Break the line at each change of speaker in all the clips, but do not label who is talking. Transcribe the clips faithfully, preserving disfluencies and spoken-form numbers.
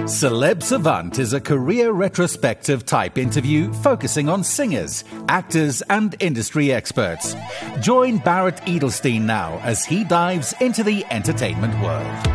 Celeb Savant is a career retrospective type interview focusing on singers, actors, and industry experts. Join Barrett Edelstein now as he dives into the entertainment world.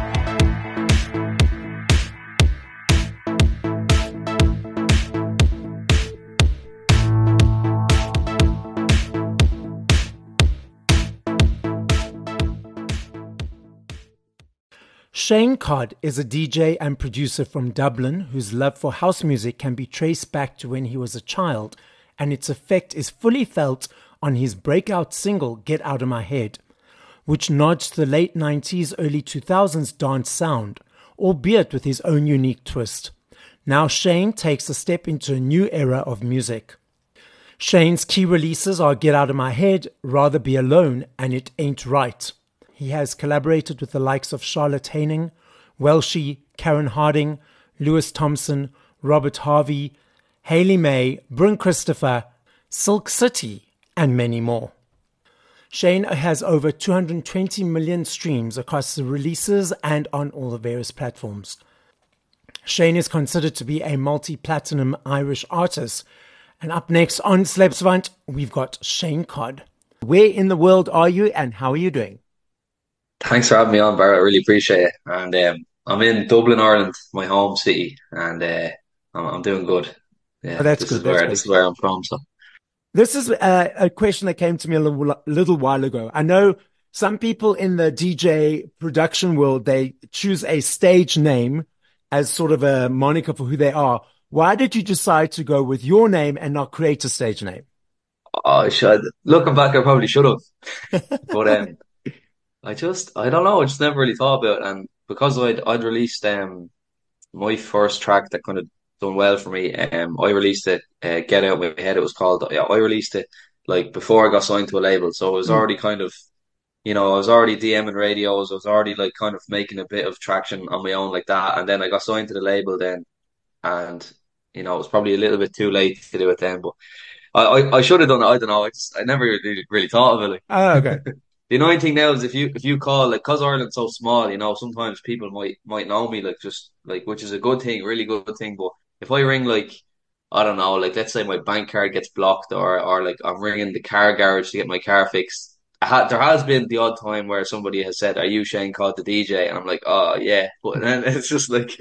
Shane Codd is a D J and producer from Dublin whose love for house music can be traced back to when he was a child, and its effect is fully felt on his breakout single Get Out of My Head, which nods to the late nineties, early two thousands dance sound, albeit with his own unique twist. Now Shane takes a step into a new era of music. Shane's key releases are Get Out of My Head, Rather Be Alone, and It Ain't Right. He has collaborated with the likes of Charlotte Haining, Welshie, Karen Harding, Lewis Thompson, Robert Harvey, Hayley May, Bryn Christopher, Silk City, and many more. Shane has over two hundred twenty million streams across the releases and on all the various platforms. Shane is considered to be a multi-platinum Irish artist. And up next on Celeb Savant, we've got Shane Codd. Where in the world are you and how are you doing?
Thanks for having me on, Barrett. I really appreciate it. And um, I'm in Dublin, Ireland, my home city, and uh, I'm, I'm doing good. Yeah,
Oh, that's
this
good.
is
That's
where
good.
this is where I'm from. So
This is a, a question that came to me a little, little while ago. I know some people in the D J production world, they choose a stage name as sort of a moniker for who they are. Why did you decide to go with your name and not create a stage name?
I should, looking back, I probably should have, but um, I just I don't know. I just never really thought about it, and because I'd I'd released um my first track that kind of done well for me. Um, I released it, uh, Get Out of My Head. It was called. Yeah, I released it like before I got signed to a label, so it was
Mm.
already kind of, you know, I was already DMing radios. I was already like kind of making a bit of traction on my own like that, and then I got signed to the label then, and you know, it was probably a little bit too late to do it then, but I I, I should have done it. I don't know. I just I never really, really thought of it. Like
Oh, okay.
the annoying thing now is if you if you call like because Ireland's so small, you know, sometimes people might might know me like just like which is a good thing, really good thing. But if I ring like I don't know, like let's say my bank card gets blocked or or like I'm ringing the car garage to get my car fixed. I ha there has been the odd time where somebody has said, "Are you Shane Codd the D J?" And I'm like, "Oh yeah," but then it's just like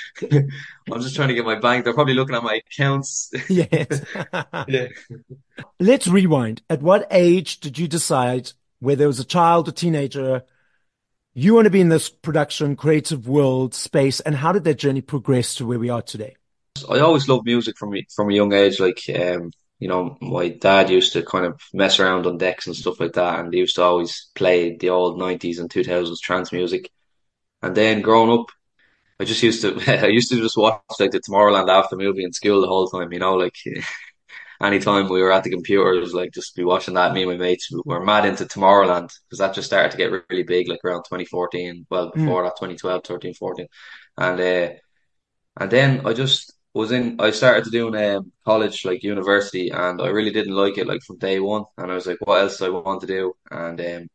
I'm just trying to get my bank. They're probably looking at my accounts.
Yes.
Yeah.
Let's rewind. At what age did you decide, whether it was a child or teenager, you want to be in this production, creative world space, and how did that journey progress to where we are today?
I always loved music from from a young age. Like, um, you know, my dad used to kind of mess around on decks and stuff like that, and he used to always play the old nineties and two thousands trance music. And then growing up, I just used to, I used to just watch like the Tomorrowland after movie in school the whole time. You know, like anytime we were at the computers, like just be watching that. Me and my mates were mad into Tomorrowland because that just started to get really big, like around twenty fourteen. Well,
Mm.
before that, twenty twelve, thirteen, fourteen, and uh, and then I just was in, I started to do um, college, like university, and I really didn't like it, like from day one. And I was like, what else do I want to do? And um,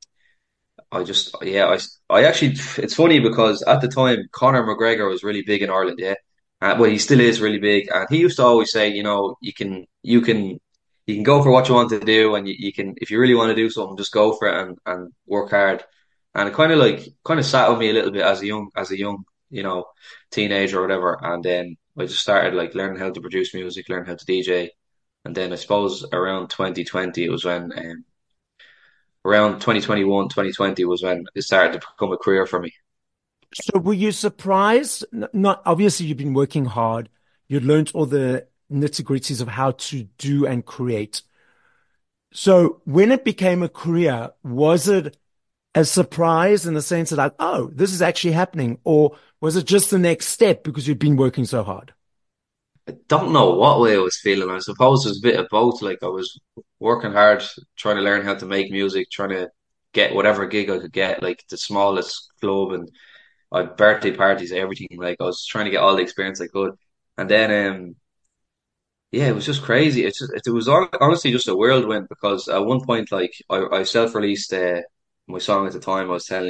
I just, yeah, I, I actually, it's funny because at the time, Conor McGregor was really big in Ireland, yeah. Uh, well, he still is really big. And he used to always say, you know, you can, you can, you can go for what you want to do, and you, you can, if you really want to do something, just go for it and, and work hard. And it kind of like, kind of sat with me a little bit as a young, as a young, you know, teenager or whatever. And then I just started like learning how to produce music, learn how to D J. And then I suppose around twenty twenty, it was when, um, around twenty twenty-one, twenty twenty was when it started to become a career for me.
So were you surprised? N- Not obviously you've been working hard. You'd learned all the nitty gritties of how to do and create. So when it became a career, was it a surprise in the sense that like, oh, this is actually happening? Or was it just the next step because you'd been working so hard?
I don't know what way I was feeling. I suppose it was a bit of both. Like I was working hard, trying to learn how to make music, trying to get whatever gig I could get, like the smallest club, and I had birthday parties, everything. Like I was trying to get all the experience I could. And then um yeah, it was just crazy. It's just, it was hon- honestly just a whirlwind because at one point, like I, I self-released uh, my song at the time I was telling you,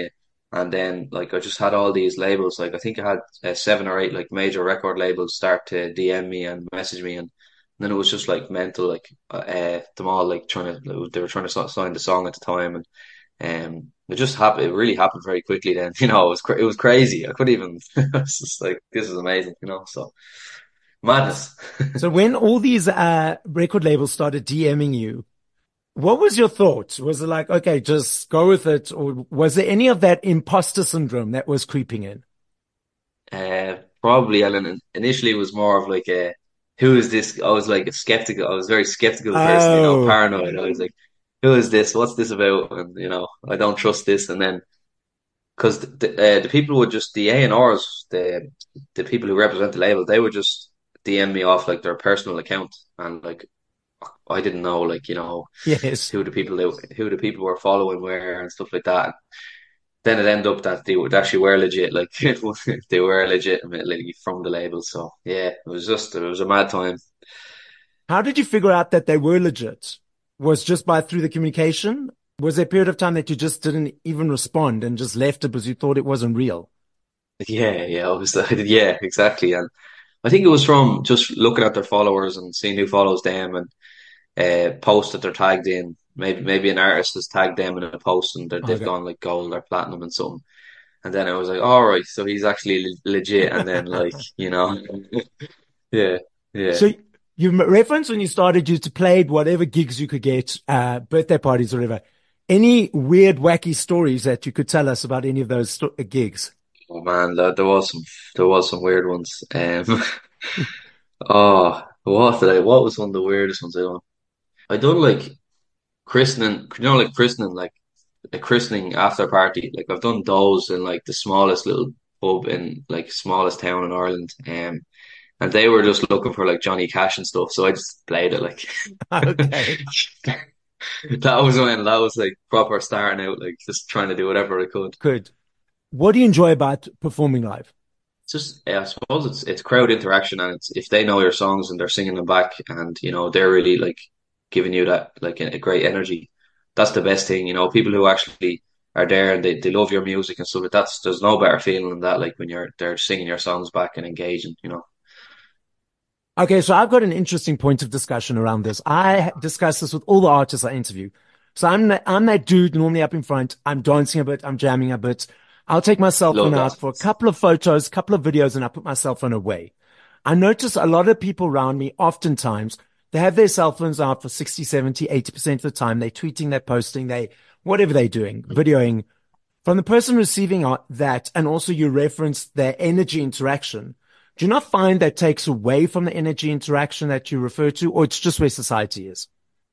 And then like I just had all these labels. Like I think I had uh, seven or eight like major record labels start to D M me and message me, and then it was just like mental. Like uh, them all like trying to they were trying to sign the song at the time, and um, it just happened. It really happened very quickly. Then you know it was cra it was crazy. I couldn't even. I was just like, this is amazing. You know, so madness.
So when all these uh, record labels started DMing you, what was your thought? Was it like, okay, just go with it? Or was there any of that imposter syndrome that was creeping in?
Uh, probably, and then initially it was more of like a, who is this? I was like a skeptical. I was a very skeptical person, you know,
Oh,
paranoid. I was like, who is this? What's this about? And you know, I don't trust this. And then because the the, uh, the people would just the A and R's, the the people who represent the label, they would just D M me off like their personal account, and like I didn't know like you know
yes.
who the people they, who the people were following where and stuff like that. Then it ended up that they would actually were legit, like they were legitimately from the label. So yeah, it was just it was a mad time.
How did you figure out that they were legit? Was just by through the communication? Was there a period of time that you just didn't even respond and just left it because you thought it wasn't real?
Yeah, yeah, I was yeah, exactly. And I think it was from just looking at their followers and seeing who follows them and uh posts that they're tagged in. Maybe maybe an artist has tagged them in a post and they're- they've
Okay.
gone like gold or platinum and something. And then I was like, all right, so he's actually le legit. And then like you know, yeah, yeah.
So you referenced when you started, you to played whatever gigs you could get, uh, birthday parties, or whatever. Any weird, wacky stories that you could tell us about any of those sto- gigs?
Oh man, there, there was some there was some weird ones. Um, oh, what did I? What was one of the weirdest ones I done? I done like christening, you know, like christening, like a christening after party. Like I've done those in like the smallest little pub in like smallest town in Ireland. Um, and they were just looking for like Johnny Cash and stuff, so I just played it like
Okay,
that was when that was like proper starting out, like just trying to do whatever I could.
good. What do you enjoy about performing live?
It's just yeah, I suppose it's it's crowd interaction, and it's if they know your songs and they're singing them back and you know they're really like giving you that like a, a great energy. That's the best thing, you know, people who actually are there and they, they love your music and stuff. That's there's no better feeling than that, like when you're they're singing your songs back and engaging, you know.
Okay, so I've got an interesting point of discussion around this. I discuss this with all the artists I interview. So I'm that, I'm that dude normally up in front. I'm dancing a bit. I'm jamming a bit. I'll take my cell phone
Love
out
that.
for a couple of photos, couple of videos, and I put my cell phone away. I notice a lot of people around me, oftentimes, they have their cell phones out for sixty, seventy, eighty percent of the time. They're tweeting, they're posting, they, whatever they're doing, videoing. From the person receiving that, and also you reference their energy interaction, do you not find that takes away from the energy interaction that you refer to, or it's just where society is?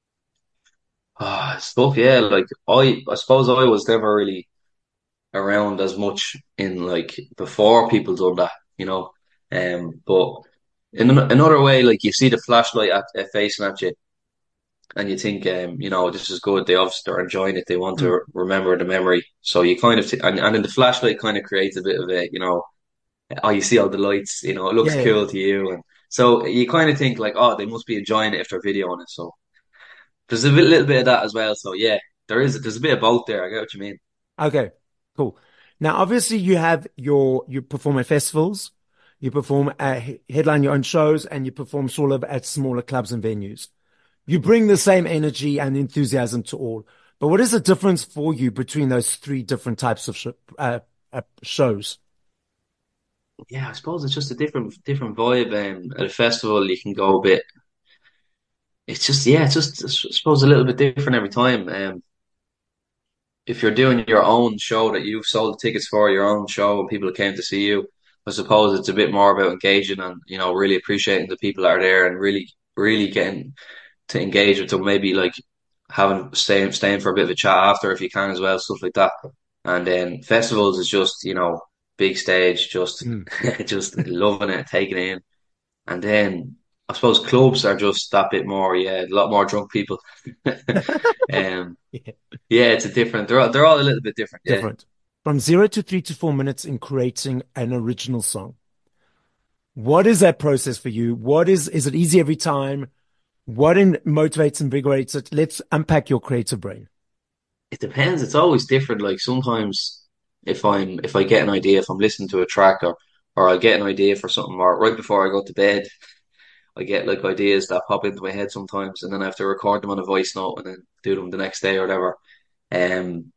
Ah, stuff, yeah. Like I I suppose I was never really around as much in like before people done that, you know. Um, but in an- another way, like you see the flashlight at, at facing at you, and you think, um, you know, this is good. They obviously are enjoying it. They want
Mm.
to remember the memory. So you kind of, t and, and then the flashlight kind of creates a bit of a, you know, oh, you see all the lights, you know, it looks
Yeah.
cool to you. And so you kind of think like, oh, they must be enjoying it if they're videoing it. So there's a bit, little bit of that as well. So yeah, there is, there's a bit of both there. I get what you mean.
Okay. Cool. Now, obviously, you have your you perform at festivals, you perform at headline your own shows, and you perform sort of at smaller clubs and venues. You bring the same energy and enthusiasm to all. But what is the difference for you between those three different types of sh uh, uh, shows?
Yeah, I suppose it's just a different, different vibe. Um, at a festival, you can go a bit, it's just, yeah, it's just, I suppose a little bit different every time. Um, if you're doing your own show that you've sold tickets for, your own show, and people came to see you, I suppose it's a bit more about engaging and, you know, really appreciating the people that are there and really, really getting to engage with them, maybe like having staying staying for a bit of a chat after if you can as well, stuff like that. And then festivals is just, you know, big stage, just
Mm.
just loving it, taking it in. And then I suppose clubs are just that bit more, yeah, a lot more drunk people. Um,
Yeah.
yeah, it's a different. They're all, they're all a little bit different. Yeah,
Different. From zero to three to four minutes in creating an original song. What is that process for you? What is, is it easy every time? What in, motivates, invigorates it? Let's unpack your creative brain.
it depends. It's always different. Like sometimes if I'm if I get an idea, if I'm listening to a track, or or I'll get an idea for something, or right before I go to bed, I get like ideas that pop into my head sometimes, and then I have to record them on a voice note and then do them the next day or whatever. Um,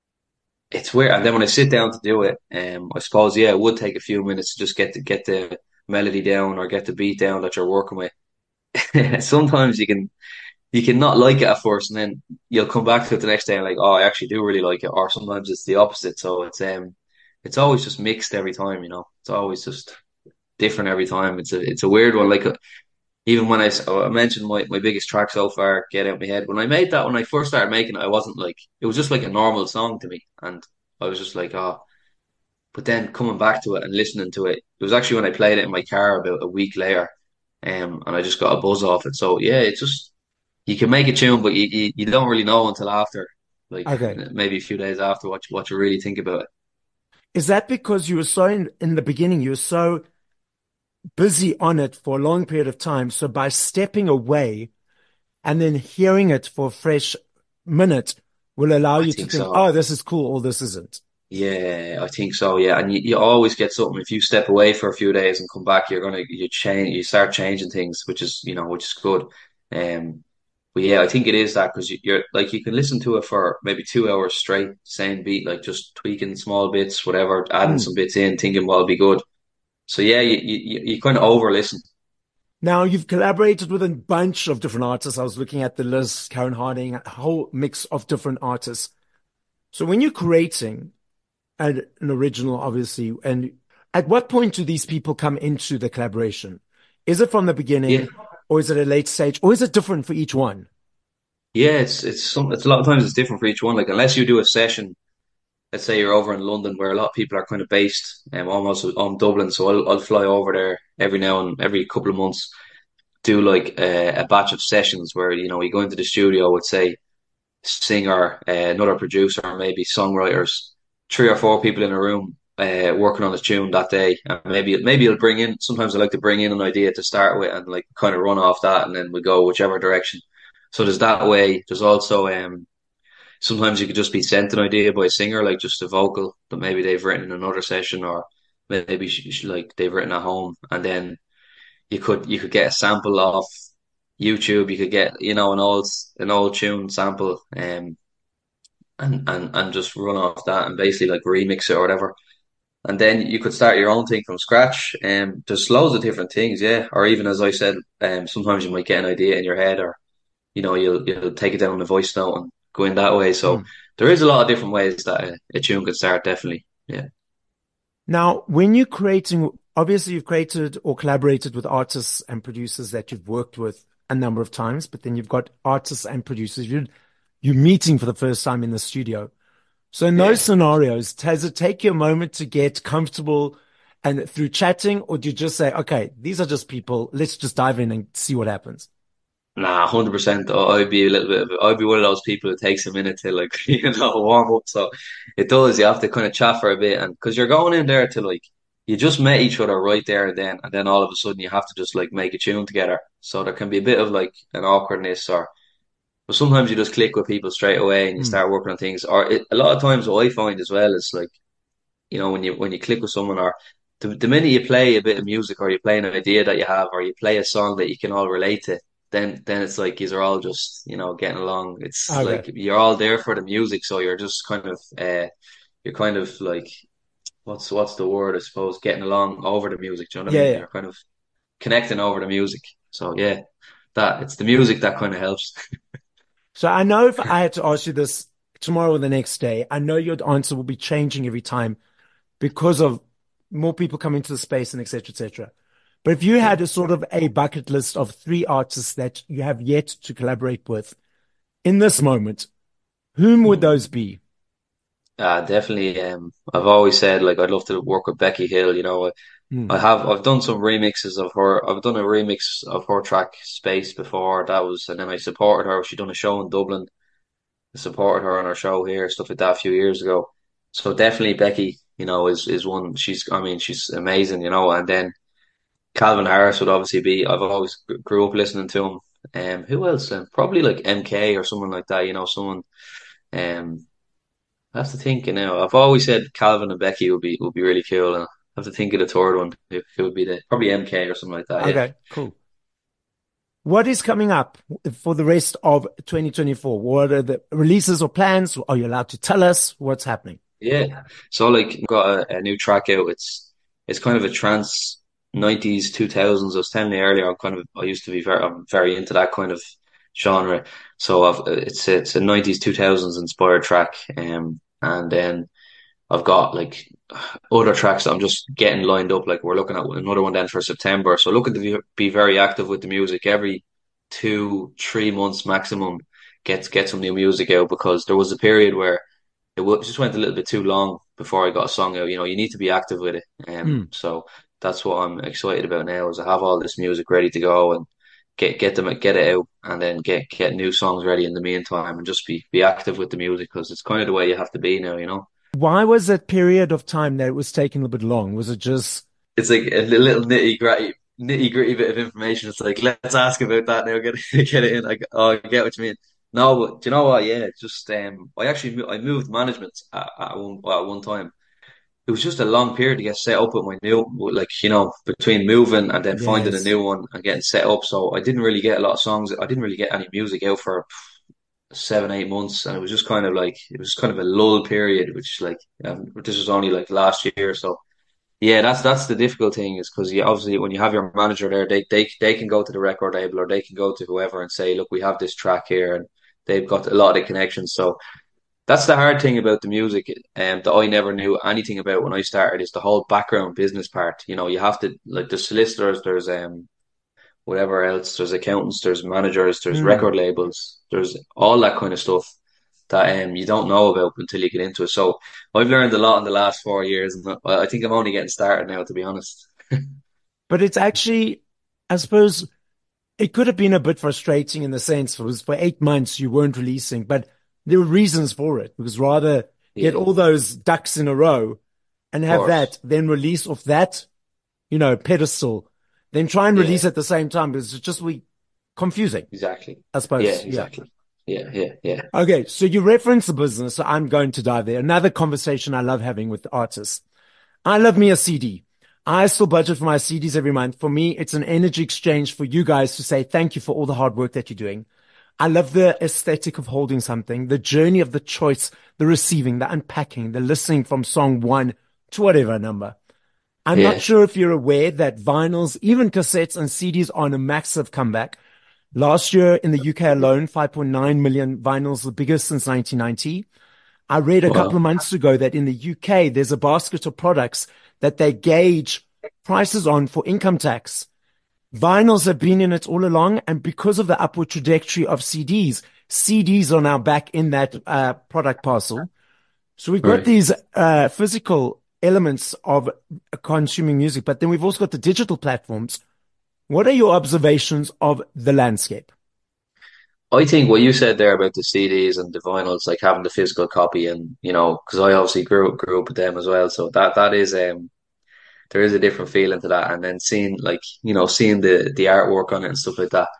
it's weird. And then when I sit down to do it, um, I suppose yeah, it would take a few minutes to just get to get the melody down or get the beat down that you're working with. Sometimes you can you can not like it at first, and then you'll come back to it the next day and like, oh, I actually do really like it. Or sometimes it's the opposite. So it's um, it's always just mixed every time. You know, it's always just different every time. It's a it's a weird one. Like even when I, s- I mentioned my, my biggest track so far, Get Out My Head. When I made that, when I first started making it, I wasn't like, it was just like a normal song to me. And I was just like, oh, but then coming back to it and listening to it, it was actually when I played it in my car about a week later. Um, and I just got a buzz off it. So yeah, it's just, you can make a tune, but you, you, you don't really know until after, like
Okay.
maybe a few days after what you, what you really think about it.
Is that because you were so in, in the beginning, you were so busy on it for a long period of time? So by stepping away and then hearing it for a fresh minute will allow
I
you to
think
think,
so.
oh, this is cool or this isn't.
Yeah, I think so. Yeah, and you, you always get something if you step away for a few days and come back. You're gonna you change, you start changing things, which is you know which is good. Um, but yeah, I think it is that because you, you're like you can listen to it for maybe two hours straight, same beat, like just tweaking small bits, whatever, adding
Mm.
some bits in, thinking what'll be good. So yeah, you you, you kind of over listen.
Now you've collaborated with a bunch of different artists. I was looking at the list, Karen Harding, a whole mix of different artists. So when you're creating an, an original, obviously, and at what point do these people come into the collaboration? Is it from the
Yeah,
beginning, or is it a late stage, or is it different for each one?
yeah, it's it's some it's a lot of times it's different for each one. Like unless you do a session, let's say you're over in London where a lot of people are kind of based, um, almost on Dublin. So I'll, I'll fly over there every now and every couple of months, do like a, a batch of sessions where, you know, you go into the studio with, say, singer, uh, another producer, maybe songwriters, three or four people in a room, uh, working on a tune that day. And maybe, maybe you'll bring in, sometimes I like to bring in an idea to start with and like kind of run off that and then we go whichever direction. So there's that way. There's also, um, sometimes you could just be sent an idea by a singer, like just a vocal that maybe they've written in another session, or maybe sh- sh- like they've written at home, and then you could you could get a sample off YouTube. You could get you know an old an old tune sample, um, and and and just run off that and basically like remix it or whatever. And then you could start your own thing from scratch. Um, there's loads of different things, yeah. Or even as I said, um, sometimes you might get an idea in your head, or you know, you'll you'll take it down on a voice note and go in that way. So
Mm.
there is a lot of different ways that a, a tune can start, definitely. Yeah.
Now, when you're creating, obviously you've created or collaborated with artists and producers that you've worked with a number of times, but then you've got artists and producers you're, you're meeting for the first time in the studio. So in those
Yeah.
scenarios, does it take you a moment to get comfortable and through chatting, or do you just say, okay, these are just people, let's just dive in and see what happens?
Nah, one hundred percent. I'd be a little bit, of, I'd be one of those people who takes a minute to like, you know, warm up. So it does, you have to kind of chat for a bit. And because you're going in there to like, you just met each other right there and then, and then all of a sudden you have to just like make a tune together. So there can be a bit of like an awkwardness or, but sometimes you just click with people straight away and you
Mm.
start working on things. Or it, a lot of times what I find as well is like, you know, when you when you click with someone, or the, the minute you play a bit of music or you play an idea that you have or you play a song that you can all relate to, then then it's like these are all just, you know, getting along. It's
Okay.
like you're all there for the music, so you're just kind of uh you're kind of like what's what's the word, I suppose, getting along over the music. Do you know what I
Yeah,
mean?
yeah.
You're kind of connecting over the music. So yeah, that it's the music that kind of helps.
So I know if I had to ask you this tomorrow or the next day, I know your answer will be changing every time because of more people coming to the space and et cetera, et cetera. But if you
Yeah.
had a sort of a bucket list of three artists that you have yet to collaborate with in this moment, whom would those be?
Uh, definitely. Um, I've always said like I'd love to work with Becky Hill. You know,
Hmm.
I have I've done some remixes of her. I've done a remix of her track Space before. That was, and then I supported her. She done a show in Dublin. I supported her on her show here, stuff like that a few years ago. So definitely Becky, you know, is is one. She's I mean she's amazing, you know. And then Calvin Harris would obviously be. I've always gr- grew up listening to him. Um, who else? Um, probably like M K or someone like that. You know, someone. Um, I have to think you know. I've always said Calvin and Becky would be would be really cool, and I have to think of the third one. It, it would be the probably M K or something like that. Yeah,
Okay, cool. What is coming up for the rest of twenty twenty-four? What are the releases or plans? Are you allowed to tell us what's happening?
yeah. So like, I've got a, a new track out. It's it's kind of a trance nineties two thousands. I was telling you earlier. I'm kind of I used to be very I'm very into that kind of genre. So I've it's it's a nineties two thousands inspired track. Um, and then I've got like other tracks that I'm just getting lined up. Like we're looking at another one then for September. So looking to be, be very active with the music every two, three months maximum. Get get some new music out because there was a period where it w just went a little bit too long before I got a song out. You know, you need to be active with it. Um,
Mm.
so that's what I'm excited about now is I have all this music ready to go and get get them get it out and then get get new songs ready in the meantime and just be be active with the music because it's kind of the way you have to be now. You know.
Why was that period of time that it was taking a little bit long? Was it just,
It's like a little nitty gritty nitty gritty bit of information. It's like let's ask about that now. Get it, get it in. I, oh, I get what you mean. No, but do you know what? Yeah, just um, I actually mo- I moved management at, at one at one time. It was just a long period to get set up with my new, like you know, between moving and then finding a
yes.
new one and getting set up. So I didn't really get a lot of songs. I didn't really get any music out for seven, eight months, and it was just kind of like it was kind of a lull period, which like um, this was only like last year. So yeah, that's that's the difficult thing is because you obviously when you have your manager there, they they they can go to the record label or they can go to whoever and say, look, we have this track here, and they've got a lot of connections. So that's the hard thing about the music, um, that I never knew anything about when I started is the whole background business part. You know, you have to like there's solicitors, there's um whatever else, there's accountants, there's managers, there's
Mm.
record labels, there's all that kind of stuff that um you don't know about until you get into it. So I've learned a lot in the last four years, and I I think I'm only getting started now, to be honest.
But it's actually, I suppose it could have been a bit frustrating in the sense it was for eight months you weren't releasing, but there were reasons for it because rather get
Yeah,
all those ducks in a row and
of
have
course.
that, then release off that, you know, pedestal, then try and
Yeah,
release at the same time because it's just we confusing,
exactly.
I
Yeah,
suppose. Yeah.
exactly. Yeah, yeah, yeah.
Okay. So you reference the business. So I'm going to dive there. Another conversation I love having with artists. I love me a C D. I still budget for my C Ds every month. For me, it's an energy exchange for you guys to say thank you for all the hard work that you're doing. I love the aesthetic of holding something, the journey of the choice, the receiving, the unpacking, the listening from song one to whatever number. I'm not
Yeah.
sure if you're aware that vinyls, even cassettes and C Ds are on a massive comeback. Last year in the U K alone, five point nine million vinyls, the biggest since nineteen ninety. I read a couple
Well,
of months ago that in the U K, there's a basket of products that they gauge prices on for income tax. Vinyls have been in it all along. And because of the upward trajectory of C Ds, C Ds are now back in that uh, product parcel. So we've got
right.
these uh, physical elements of consuming music, but then we've also got the digital platforms. What are your observations of the landscape?
I think what you said there about the C Ds and the vinyls, like having the physical copy, and you know, because I obviously grew up grew up with them as well, so that that is um there is a different feeling to that, and then seeing like you know seeing the the artwork on it and stuff like that.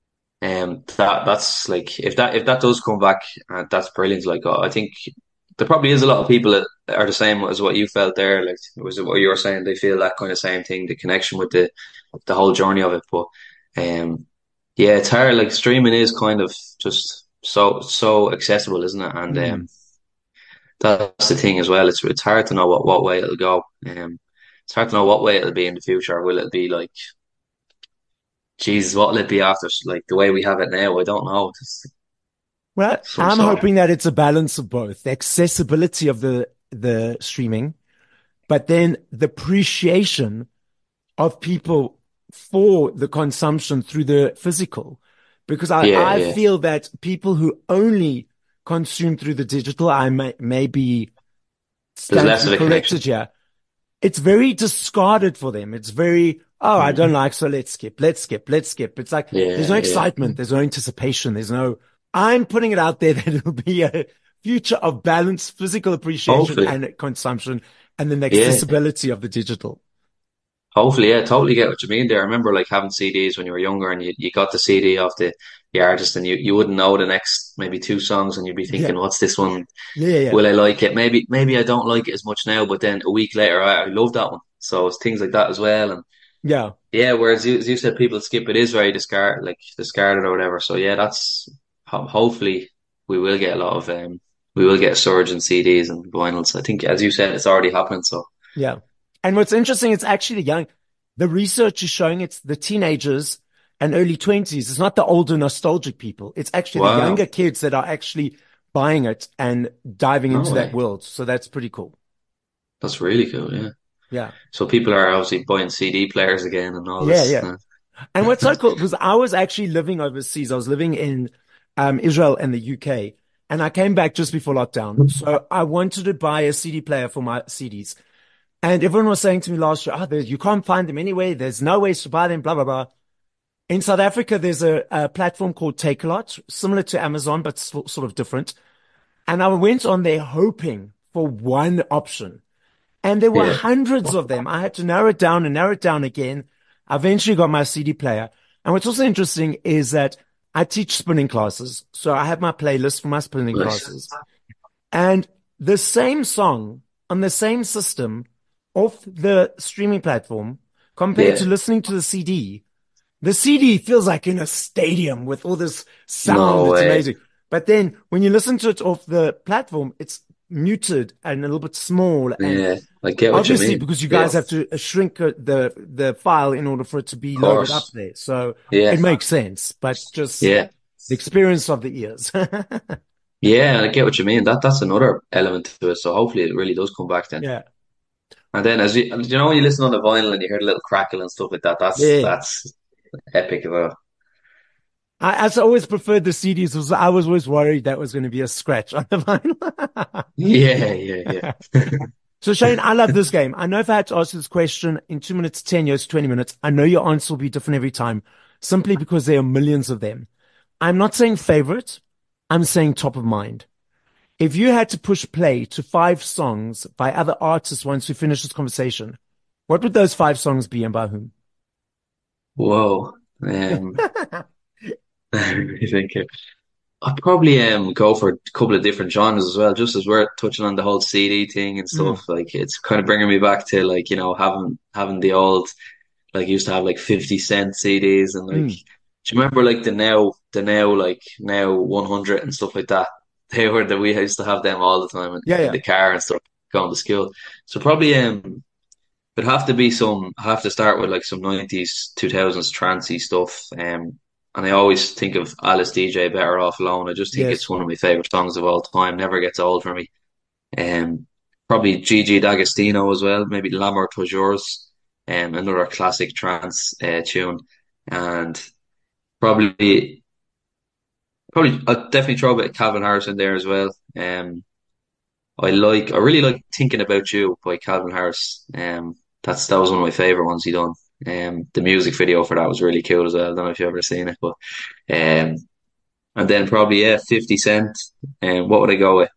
Um, that that's like if that if that does come back, uh, that's brilliant. Like uh, I think there probably is a lot of people that are the same as what you felt there. Like was it what you were saying? They feel that kind of same thing, the connection with the the whole journey of it. But um, yeah, it's hard. Like streaming is kind of just so so accessible, isn't it? And
Hmm.
um, that's the thing as well. It's it's hard to know what what way it'll go. Um, it's hard to know what way it'll be in the future. Will it be like, Jesus, what will it be after like the way we have it now? I don't know. Just
Well,
some
I'm
sort.
hoping that it's a balance of both the accessibility of the, the streaming, but then the appreciation of people for the consumption through the physical. Because I,
Yeah,
I
yeah.
feel that people who only consume through the digital, I may, may be
There's
stand to
less
be
of a connection.
corrected here. It's very discarded for them. It's very, oh, I don't
Mm.
like, so let's skip, let's skip, let's skip. It's like, there's
Yeah,
no
yeah.
excitement. There's no anticipation. There's no, I'm putting it out there that it'll be a future of balanced physical appreciation
Hopefully.
and consumption and then the
Yeah.
accessibility of the digital.
hopefully, yeah, totally get what you mean there. I remember like having C Ds when you were younger, and you, you got the C D off the, the artist, and you, you wouldn't know the next maybe two songs, and you'd be
Yeah,
thinking, what's this one?
yeah, yeah,
Will I like it? Maybe maybe I don't like it as much now, but then a week later, I, I love that one. So it's things like that as well, and
yeah.
yeah. Whereas you, as you said, people skip it is very discard like discarded or whatever. So yeah, that's ho- hopefully we will get a lot of um we will get a surge in C Ds and vinyls. I think as you said, it's already happening. So
Yeah. And what's interesting, it's actually the young, the research is showing it's the teenagers and early twenties. It's not the older nostalgic people. It's actually the
wow,
younger kids that are actually buying it and diving
no
into that
way,
world. So that's pretty cool.
that's really cool. Yeah.
Yeah.
So people are obviously buying C D players again and all
Yeah.
this.
Yeah.
Uh,
And what's so cool, because I was actually living overseas. I was living in um, Israel and the U K, and I came back just before lockdown. So I wanted to buy a C D player for my C Ds. And everyone was saying to me last year, oh, there- you can't find them anyway. There's no ways to buy them, blah, blah, blah. In South Africa, there's a, a platform called Takealot, similar to Amazon, but s- sort of different. And I went on there hoping for one option. And there were
yeah,
hundreds of them. I had to narrow it down and narrow it down again. I eventually got my C D player. And what's also interesting is that I teach spinning classes. So I have my playlist for my spinning
nice.
classes. And the same song on the same system off the streaming platform compared to
Yeah,
listening to the C D. The C D feels like in a stadium with all this sound.
no
It's
way.
amazing. But then when you listen to it off the platform, it's muted and a little bit small. And
Yeah, I get what you
obviously,
mean.
because you
Yeah,
guys
of
have to uh, shrink uh, the, the file in order for it to be loaded up
course.
there. So
Yeah,
it makes sense, but just
yeah.
the experience of the ears.
Yeah, I get what you mean. That that's another element to it. So hopefully it really does come back then.
Yeah.
And then as you you know when you listen on the vinyl and you hear the little crackle and stuff like that, that's
Yeah.
that's epic as well.
I, as I always preferred the C Ds, was I was always worried that was going to be a scratch on the vinyl.
Yeah, yeah, yeah.
So Shane, I love this game. I know if I had to ask you this question in two minutes, ten years, twenty minutes, I know your answer will be different every time, simply because there are millions of them. I'm not saying favorite. I'm saying top of mind. If you had to push play to five songs by other artists once we finish this conversation, what would those five songs be and by whom?
Whoa. Um, I think uh, I'd probably um go for a couple of different genres as well, just as we're touching on the whole C D thing and
Mm,
stuff. Like it's kind of bringing me back to like, you know, having having the old like used to have like fifty cent C Ds and like
mm.
do you remember like the now the now like now one hundred and stuff like that? They were that we used to have them all the time in,
Yeah,
in
yeah.
the car and stuff going to school. So probably um it'd have to be some I have to start with like some nineties, two thousands trancey stuff. Um and I always think of Alice D J Better Off Alone. I just think it's
Yes.
one of my favorite songs of all time. Never gets old for me. Um probably Gigi D'Agostino as well, maybe L'amour toujours, um another classic trance uh, tune. And probably Probably, I'd definitely throw a bit of Calvin Harris in there as well. Um, I like, I really like Thinking About You by Calvin Harris. Um, that's that was one of my favorite ones he done. Um, the music video for that was really cool as well. I don't know if you've ever seen it, but um, and then probably yeah, Fifty Cent. And um, what would I go with?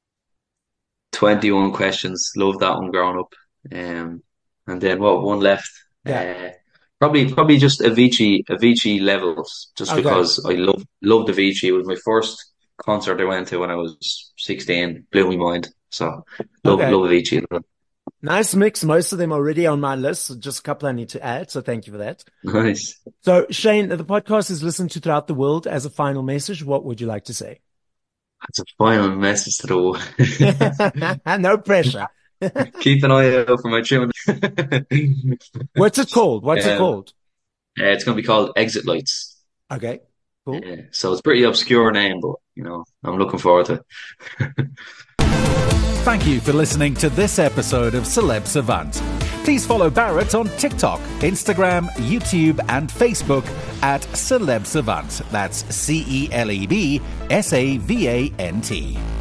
Twenty One Questions. Loved that one growing up. Um, and then what one left?
Yeah.
Uh, probably probably just Avicii Avicii Levels, just
Okay.
because I love loved Avicii. It was my first concert I went to when I was sixteen. Blew my mind. So love
Okay.
love Avicii.
Nice mix. Most of them already on my list. So just a couple I need to add. So thank you for that.
Nice.
So Shane, the podcast is listened to throughout the world. As a final message, what would you like to say?
That's a final message to the world.
No pressure.
Keep an eye out for my tune.
What's it called? What's it
Um,
called?
uh, it's going to be called Exit Lights.
Okay, cool.
Uh, so it's a pretty obscure name, but you know, I'm looking forward to it.
Thank you for listening to this episode of Celeb Savant. Please follow Barrett on TikTok, Instagram, YouTube, and Facebook at Celeb Savant. That's C E L E B S A V A N T.